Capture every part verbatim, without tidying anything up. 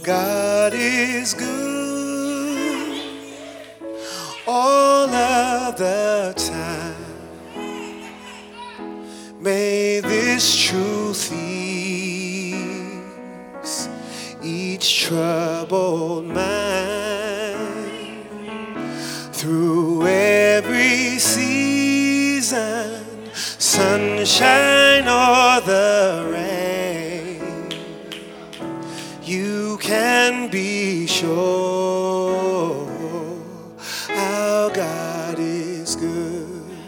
God is good all of the time. May this truth ease each troubled mind. Through every season, sunshine or the rain, you can be sure our God is good.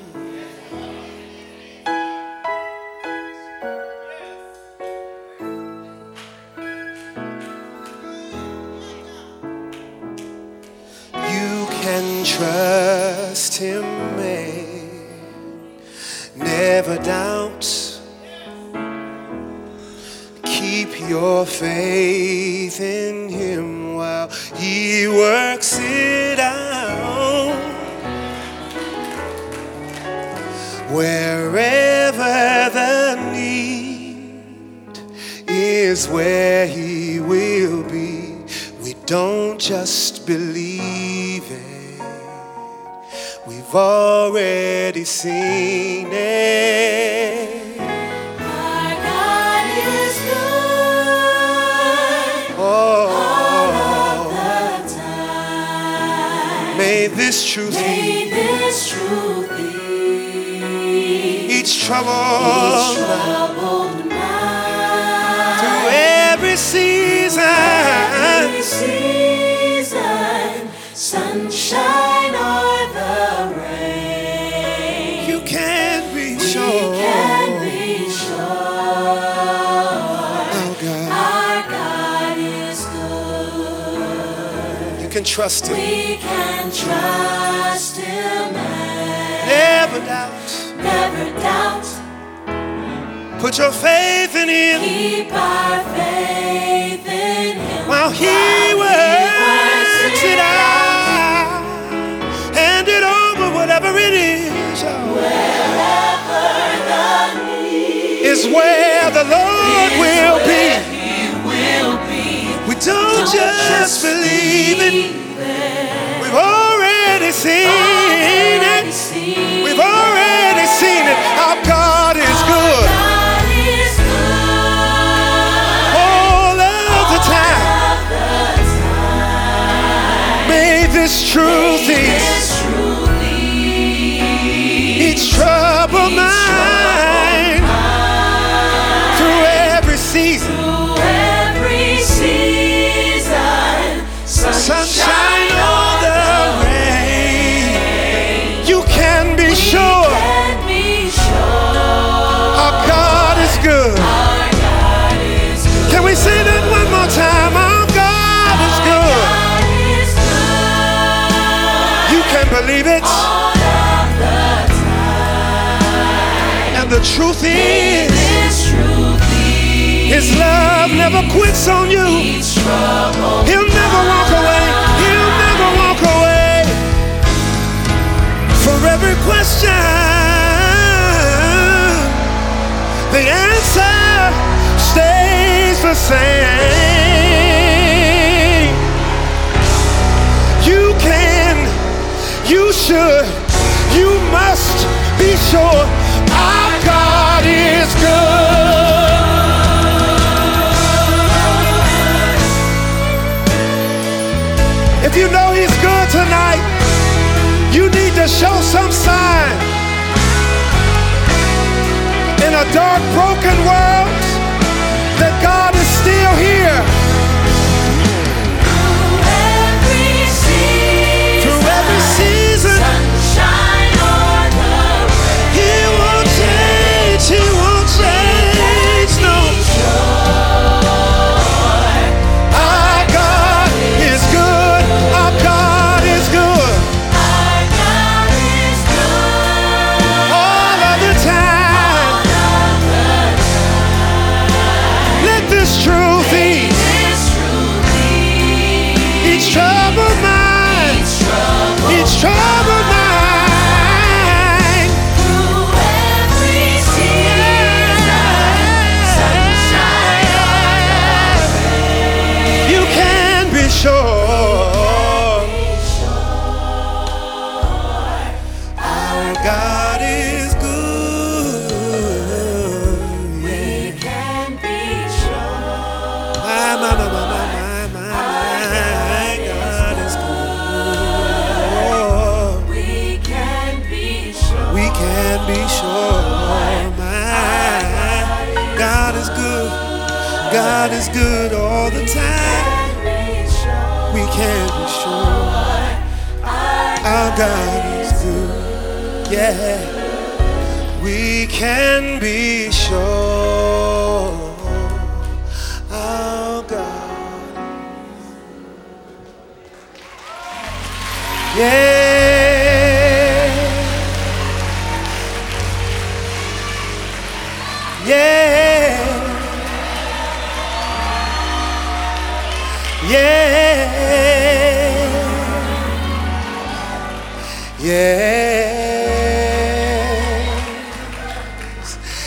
You can trust Him, man, never doubt. Keep your faith in Him while He works it out. Wherever the need is, where He will be. We don't just believe it, we've already seen it. May this truth May this truth be each troubled mind. Through every season, every season, sunshine or the rain, you can be we sure. can be sure Oh God, our God is good. you can trust Him. We can trust Him and Never doubt. never doubt. Put your faith in Him Keep our faith in Him while He works it out. Hand it over, whatever it is. Wherever the need Is where the Lord is, will where be. He will be. We don't just believe it, we've already seen Already it. seen We've already seen it. Our God is good God is good all of the time. all the time. May this truth May ease this truth ease each troubled mind. Through every season, through every season, sunshine or the rain, you can be sure can be sure our God is good. our God is good. Can we say that one more time? Our God is good. God is good You can believe it. all of the time. And the truth is, This truth His love never quits on you. each trouble He'll never walk away. He'll never walk away. For every question, the answer stays the same. You can, you should, you must be sure our God is good. If you know He's good tonight, you need to show some sign. In a dark, broken world, that God is still here. every season, Through every season, sunshine or the rain. He won't change, He won't change, no. Our God is good, our God is good all of the time. sure. Our God is good. We can be sure. My, my, my, my, my, my, my God is good. We can be sure. We can be sure. My God is good. God is good all the time. We can be sure. Our God is good. Yeah. We can be sure. Our God. Yeah. Yeah. Yeah. Yes.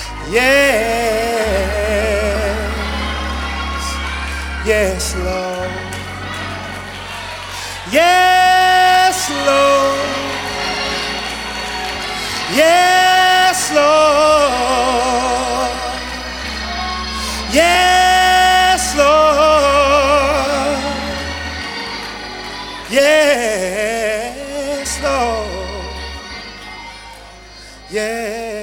Yes. Yes, Lord. Yes, Lord. Yes, Lord. Yes, Lord. Yes, Lord. Yes.